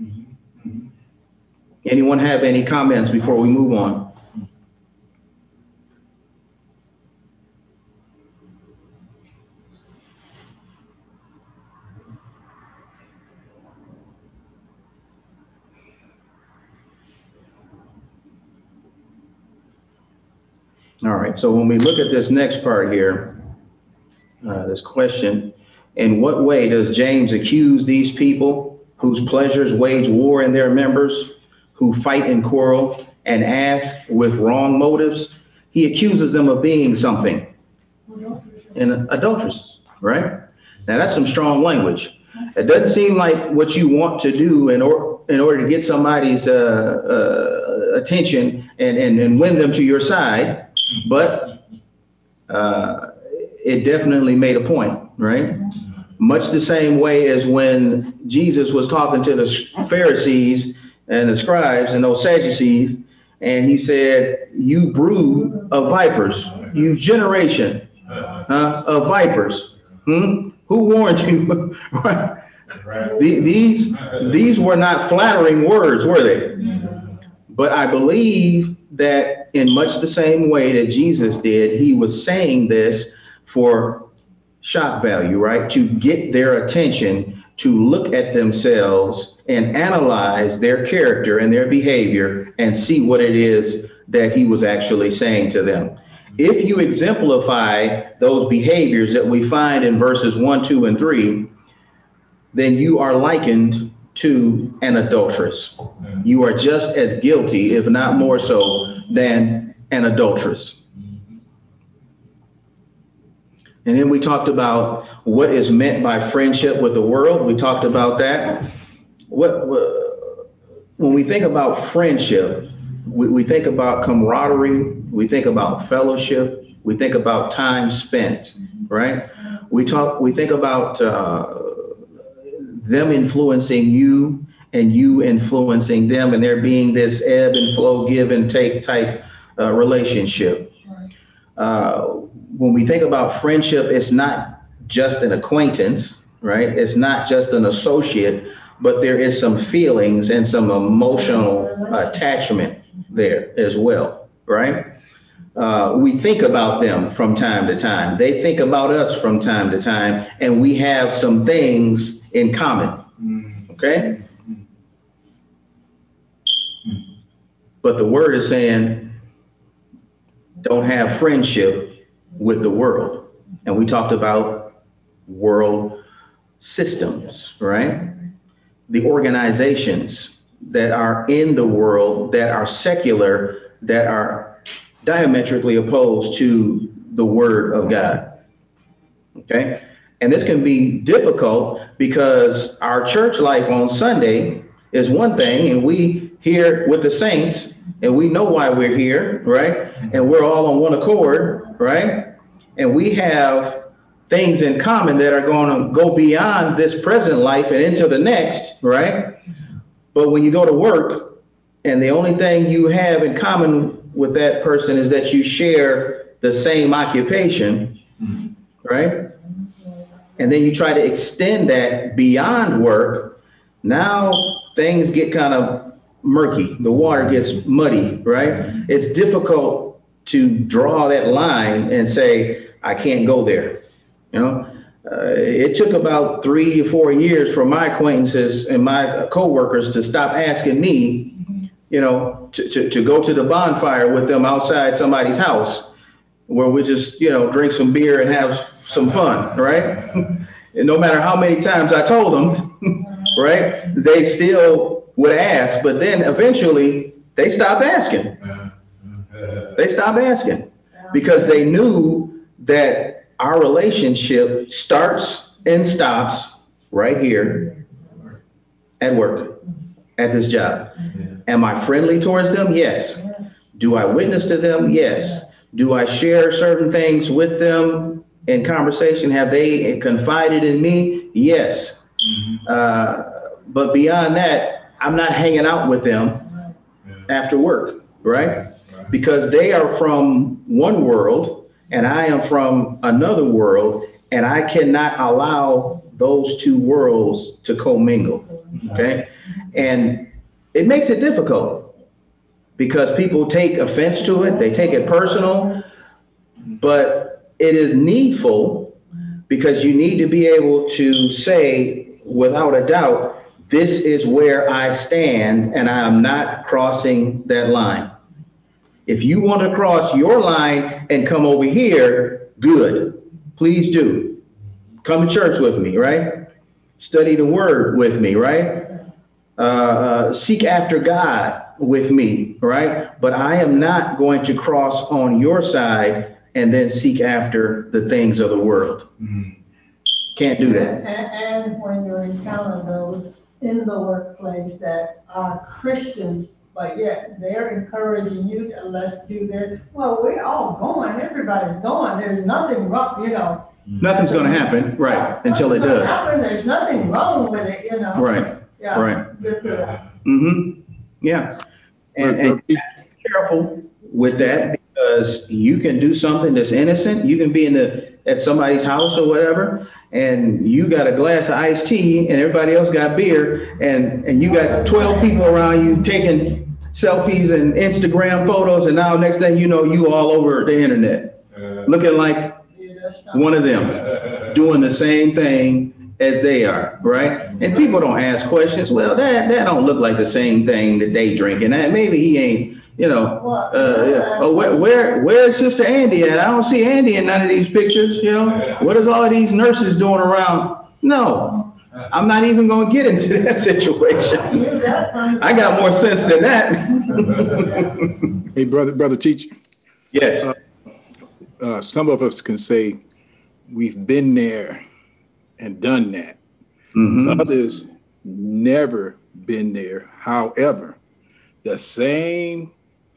A: Anyone have any comments before we move on? All right, so when we look at this next part here, this question, in what way does James accuse these people whose pleasures wage war in their members, who fight and quarrel and ask with wrong motives? He accuses them of being something, and adulteresses, right? Now that's some strong language. It doesn't seem like what you want to do in order to get somebody's attention and win them to your side. But it definitely made a point, right? Much the same way as when Jesus was talking to the Pharisees and the scribes and those Sadducees, and he said, you brood of vipers, you generation of vipers. Who warned you? These were not flattering words, were they? But I believe that in much the same way that Jesus did, he was saying this for shock value, right? To get their attention, to look at themselves and analyze their character and their behavior and see what it is that he was actually saying to them. If you exemplify those behaviors that we find in verses 1, 2, and 3, then you are likened to an adulteress. You are just as guilty, if not more so, than an adulteress. And then we talked about what is meant by friendship with the world. We talked about that. When we think about friendship, we think about camaraderie, we think about fellowship, we think about time spent, right? We think about them influencing you and you influencing them, and there being this ebb and flow, give and take type relationship. When we think about friendship, it's not just an acquaintance, right? It's not just an associate, but there is some feelings and some emotional attachment there as well, right? We think about them from time to time. They think about us from time to time, and we have some things in common, okay? But the word is saying, don't have friendship with the world. And we talked about world systems, right? The organizations that are in the world, that are secular, that are diametrically opposed to the word of God, okay? And this can be difficult because our church life on Sunday is one thing, and we here with the saints, and we know why we're here, right? And we're all on one accord, right? And we have things in common that are going to go beyond this present life and into the next, right? But when you go to work and the only thing you have in common with that person is that you share the same occupation, right? And then you try to extend that beyond work. Now things get kind of murky. The water gets muddy, right? It's difficult to draw that line and say, I can't go there. You know, it took about 3 or 4 years for my acquaintances and my coworkers to stop asking me, you know, to go to the bonfire with them outside somebody's house where we just, you know, drink some beer and have some fun, right? And no matter how many times I told them, right, they still would ask, but then eventually they stopped asking. They stopped asking because they knew that our relationship starts and stops right here at work, at this job. Am I friendly towards them? Yes. Do I witness to them? Yes. Do I share certain things with them in conversation? Have they confided in me? Yes. But beyond that, I'm not hanging out with them after work, right? Because they are from one world and I am from another world, and I cannot allow those two worlds to commingle, okay? And it makes it difficult because people take offense to it, they take it personal, but it is needful because you need to be able to say without a doubt, this is where I stand and I am not crossing that line. If you want to cross your line and come over here, good, please do. Come to church with me, right? Study the word with me, right? Seek after God with me, right? But I am not going to cross on your side and then seek after the things of the world. Can't do that.
C: And when you encounter those in the workplace that are Christians, but yet they're encouraging you to let's do this. Well, we're all going, everybody's going. There's nothing wrong, you know.
A: Nothing's going to happen, right, until it does.
C: There's nothing wrong with it, you know.
A: Right,
C: Yeah.
A: right.
C: Good for that.
A: Yeah. And be careful with that because you can do something that's innocent. You can be at somebody's house or whatever, and you got a glass of iced tea and everybody else got beer, and you got 12 people around you taking selfies and Instagram photos, and now next thing you know, you all over the internet, looking like one of them, doing the same thing as they are, right? And people don't ask questions. Well, that don't look like the same thing that they drinking. That maybe he ain't, you know. Oh, where's Sister Andy at? I don't see Andy in none of these pictures. You know, what is all of these nurses doing around? No, I'm not even going to get into that situation. I got more sense than that.
G: Hey, brother teacher.
A: Yes.
G: Some of us can say we've been there and done that. Others never been there. However, the same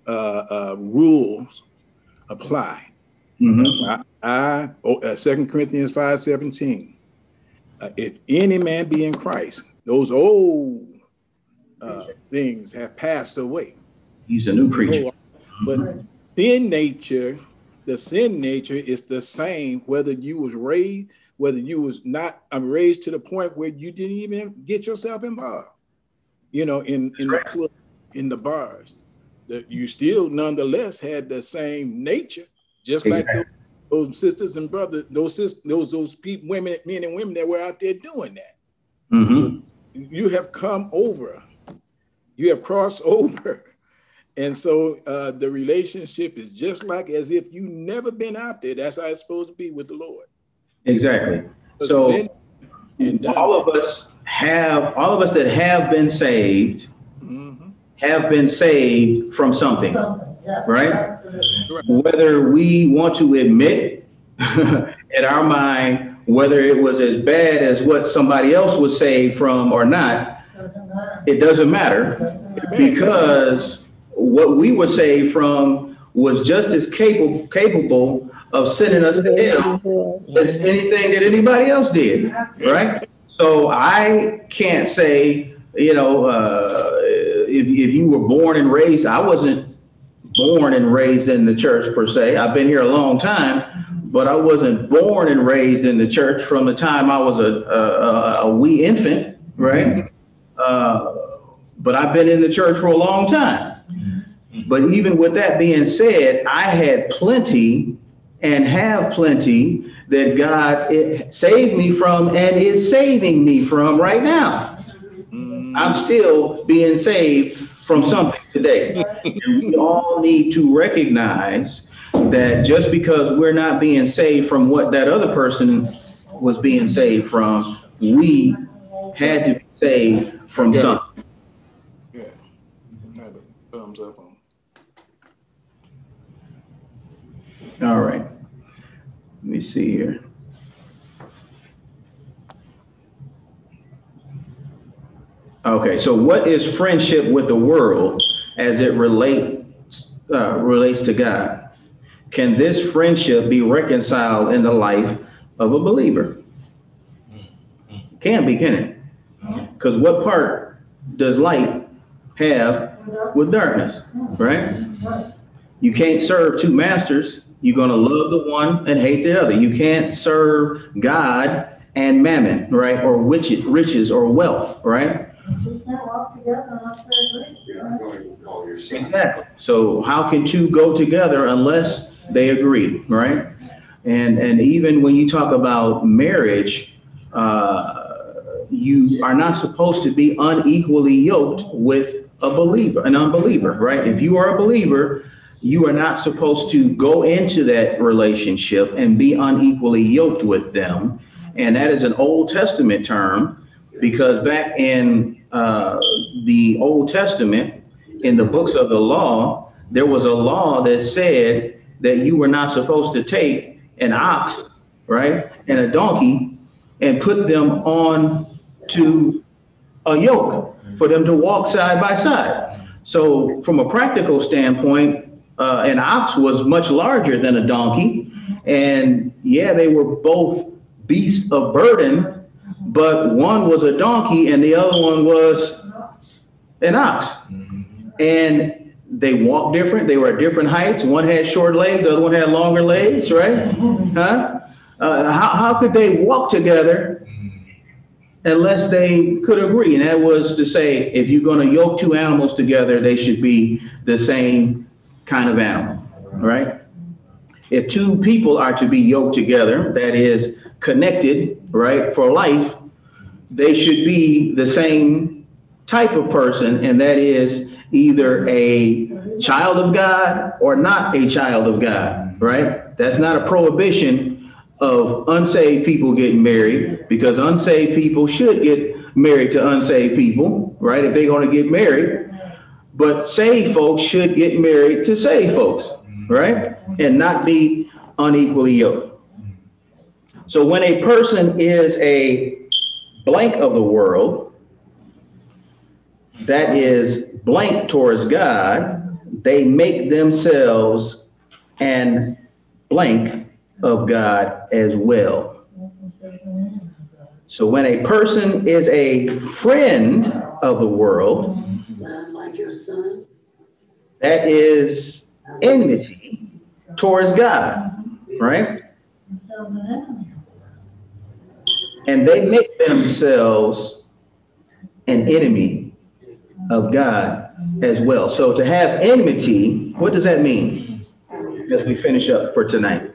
G: rules apply. 2 Corinthians 5:17. If any man be in Christ, those old things have passed away.
A: He's a new creature.
G: But the sin nature is the same whether you was raised, whether you was not raised to the point where you didn't even get yourself involved, you know, in the club, in the bars, that you still nonetheless had the same nature, just like those sisters and brothers, those people, women, men and women that were out there doing that. So you have come over, you have crossed over. And so the relationship is just like as if you never been out there. That's how it's supposed to be with the Lord.
A: Exactly. So all of us that have been saved have been saved from something, right? Whether we want to admit in our mind whether it was as bad as what somebody else was saved from or not, it doesn't matter because what we were saved from was just as capable of sending us to hell as anything that anybody else did, right? So I can't say, you know, if you were born and raised, I wasn't born and raised in the church per se. I've been here a long time, but I wasn't born and raised in the church from the time I was a wee infant, right? but I've been in the church for a long time. But even with that being said, I had plenty and have plenty that God saved me from and is saving me from right now. I'm still being saved from something today. And we all need to recognize that just because we're not being saved from what that other person was being saved from, we had to be saved from something.
G: Yeah. Have a thumbs up on.
A: All right. Let me see here. Okay, so what is friendship with the world as it relates to God? Can this friendship be reconciled in the life of a believer? Can be, can it? Because what part does light have with darkness, right? You can't serve two masters. You're going to love the one and hate the other. You can't serve God and mammon, right? Or riches or wealth, right?
C: You can't walk together unless they agree.
A: Exactly. So how can two go together unless they agree, right? And even when you talk about marriage, you are not supposed to be unequally yoked with an unbeliever, right? If you are a believer, you are not supposed to go into that relationship and be unequally yoked with them. And that is an Old Testament term, because back in the Old Testament, in the books of the law, there was a law that said that you were not supposed to take an ox, right, and a donkey and put them on to a yoke for them to walk side by side. So from a practical standpoint, an ox was much larger than a donkey. And yeah, they were both beasts of burden, but one was a donkey and the other one was an ox. And they walked different. They were at different heights. One had short legs, the other one had longer legs, right? How could they walk together unless they could agree? And that was to say, if you're going to yoke two animals together, they should be the same kind of animal, right? If two people are to be yoked together, that is connected, right, for life, they should be the same type of person, and that is either a child of God or not a child of God, right? That's not a prohibition of unsaved people getting married, because unsaved people should get married to unsaved people, right, if they're going to get married. But saved folks should get married to saved folks, right? And not be unequally yoked. So when a person is a blank of the world, that is blank towards God, they make themselves an blank of God as well. So when a person is a friend of the world, that is enmity towards God, right? And they make themselves an enemy of God as well. So to have enmity, what does that mean? As we finish up for tonight.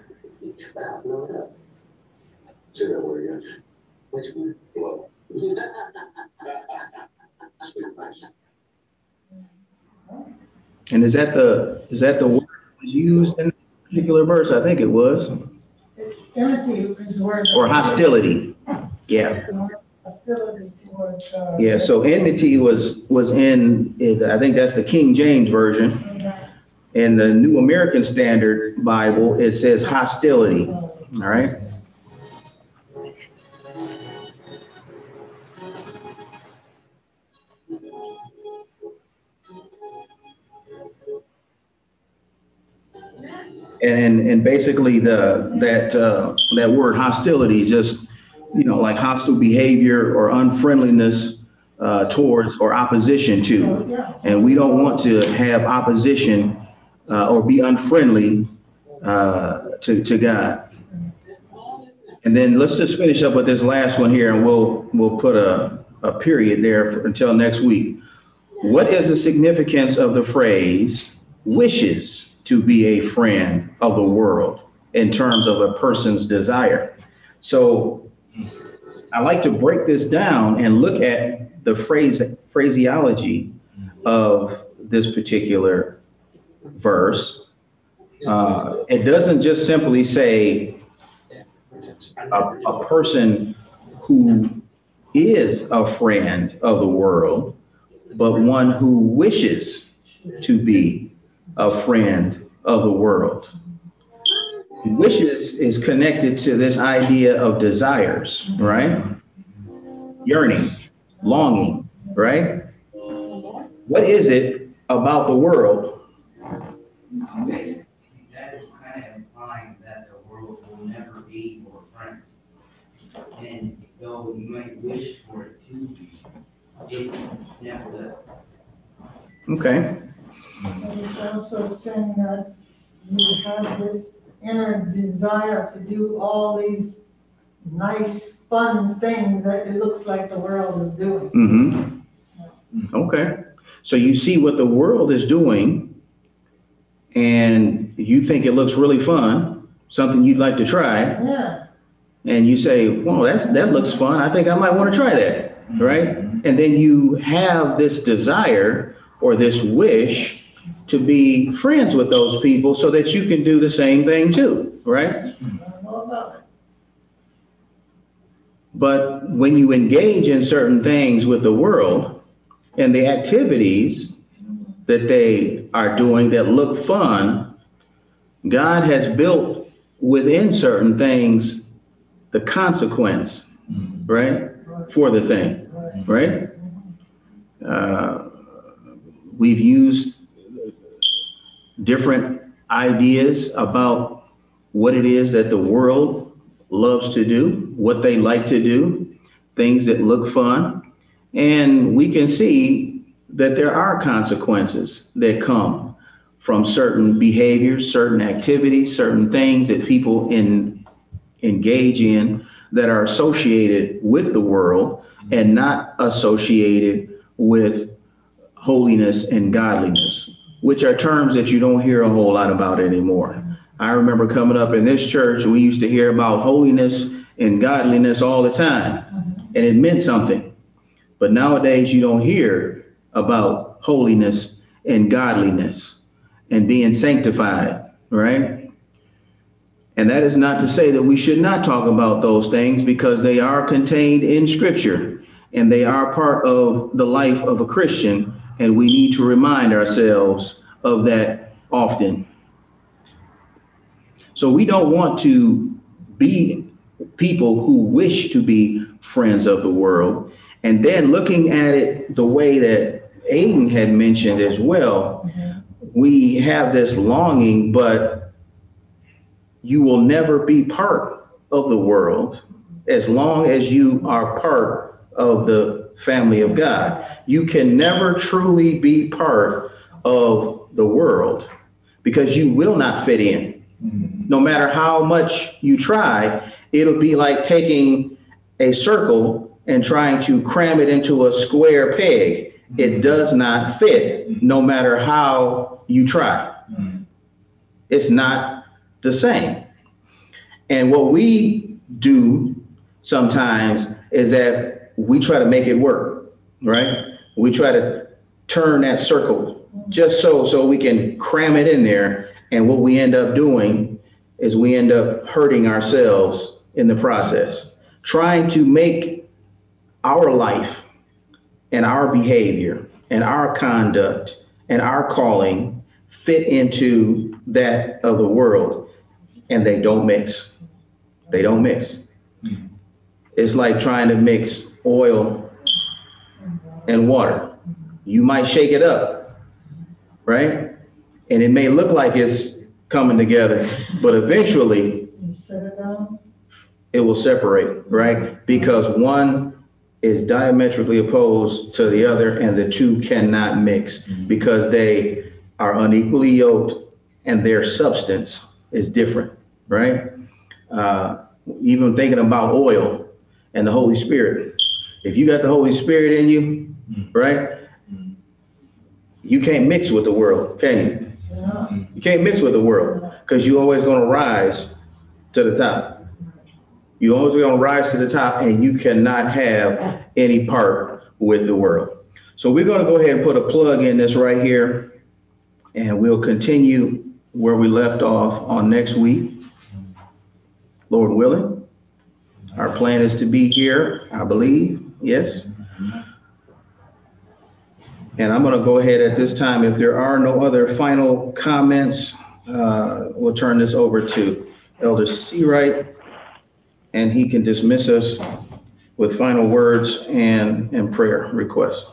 A: And is that the word used in this particular verse? I think it was.
C: Enmity is word.
A: Or hostility. Yeah.
C: Hostility towards.
A: Yeah. So enmity was in it, I think that's the King James version. In the New American Standard Bible, it says hostility. All right. And basically that word hostility, just, like hostile behavior or unfriendliness towards or opposition to. And we don't want to have opposition or be unfriendly to God. And then let's just finish up with this last one here, and we'll put a period there until next week. What is the significance of the phrase wishes to be a friend of the world in terms of a person's desire? So I like to break this down and look at the phraseology of this particular verse. It doesn't just simply say a person who is a friend of the world, but one who wishes to be a friend of the world. Wishes is connected to this idea of desires, right? Yearning, longing, right? What is it about the world?
E: Basically, that is kind of implying that the world will never be your friend. And though you might wish for it to be, it never will.
A: Okay.
C: But it's also saying that you have this inner desire to do all these nice, fun things that it looks like the world is doing.
A: Mm-hmm. Okay. So you see what the world is doing and you think it looks really fun, something you'd like to try,
C: Yeah,
A: and you say, well, that looks fun. I think I might want to try that, right? And then you have this desire or this wish to be friends with those people so that you can do the same thing too, right?
C: I don't know about it.
A: But when you engage in certain things with the world and the activities that they are doing that look fun, God has built within certain things the consequence, right, for the thing, right? We've used different ideas about what it is that the world loves to do, what they like to do, things that look fun. And we can see that there are consequences that come from certain behaviors, certain activities, certain things that people engage in that are associated with the world and not associated with holiness and godliness, which are terms that you don't hear a whole lot about anymore. I remember coming up in this church, we used to hear about holiness and godliness all the time, and it meant something. But nowadays you don't hear about holiness and godliness and being sanctified, right? And that is not to say that we should not talk about those things, because they are contained in Scripture and they are part of the life of a Christian. And we need to remind ourselves of that often. So we don't want to be people who wish to be friends of the world. And then looking at it the way that Aiden had mentioned as well, we have this longing, but you will never be part of the world as long as you are part of the family of God. You can never truly be part of the world because you will not fit in. No matter how much you try, it'll be like taking a circle and trying to cram it into a square peg. It does not fit no matter how you try. It's not the same. And what we do sometimes is that we try to make it work, right? We try to turn that circle just so we can cram it in there. And what we end up doing is we end up hurting ourselves in the process, trying to make our life and our behavior and our conduct and our calling fit into that of the world. And they don't mix. They don't mix. It's like trying to mix oil and water. You might shake it up, right? And it may look like it's coming together, but eventually
C: You set it down.
A: it will separate, right? Because one is diametrically opposed to the other, and the two cannot mix because they are unequally yoked and their substance is different, right? Even thinking about oil and the Holy Spirit. If you got the Holy Spirit in you, right? You can't mix with the world, can you?
C: Yeah.
A: You can't mix with the world because you're always going to rise to the top. You're always going to rise to the top, and you cannot have any part with the world. So we're going to go ahead and put a plug in this right here, and we'll continue where we left off on next week. Lord willing, our plan is to be here, I believe, yes. And I'm going to go ahead at this time, if there are no other final comments, we'll turn this over to Elder Seawright, and he can dismiss us with final words and prayer requests.